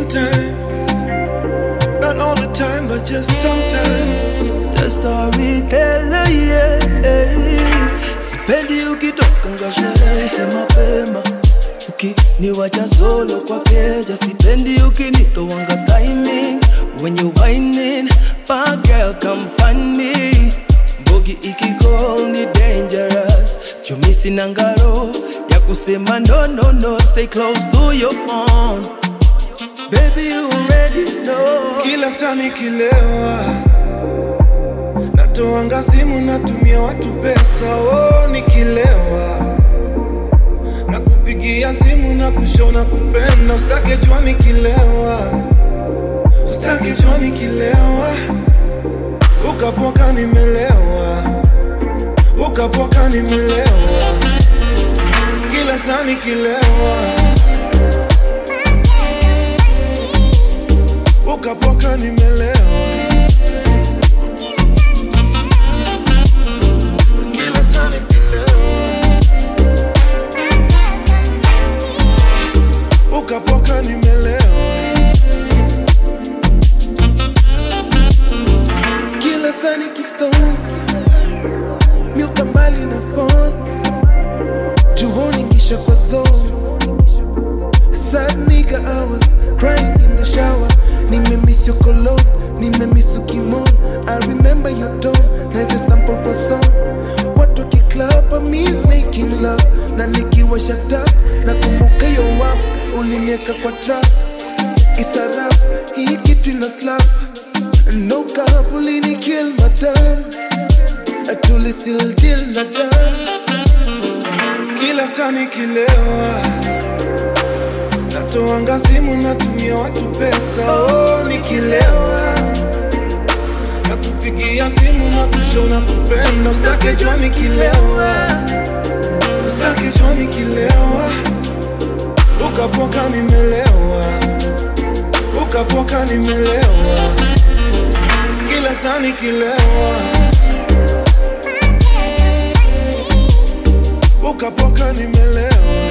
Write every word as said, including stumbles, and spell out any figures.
sometimes, not all the time, but just sometimes. The storyteller, yeah. Sipendi ukitoka nga sherehe mapema, ukiniwacha solo kwa keja. Sipendi ukinitowanga timing when you whining. Bad girl, come find me. Bogi ikicall ni dangerous. Chumisi nangaro ya kusema no no no. Stay close to your phone, baby, you already know. Kila saa nikilewa natoanga simu, natumia watu pesa. Oh, nikilewa nakupigia simu na kushona kupenda. Usitake jua nikilewa, usitake jua nikilewa. Ukapoka nimelewa, ukapoka nimelewa. Kila saa nikilewa, ukapoka nimelewa. Kila saa nikilewa, ukapoka nimelewa. Kila saa nikistone miuka mbali na phone, juhoni ngisha kwa zone. Sad nigga, I was crying in the shower. Nime miss your cologne, nime miss your kimono. I remember your tone, naise sample kwa song. Watu kiklub, I miss making love. Na nikiwa shut up, na kumbuka yo wap. Ulinieka kwa trap, isa rap, hii kitu ina slap. No cap, ulini kill madam, atuli still deal na dam. Kila saa nikilewa natoanga simu, natumia watu pesa. Oh, nikilewa nakupigia simu na kushona kupenda. Usitake jua nikilewa, usitake jua nikilewa. Ukapoka nimelewa, ukapoka nimelewa. Kila saa nikilewa, ukapoka nimelewa.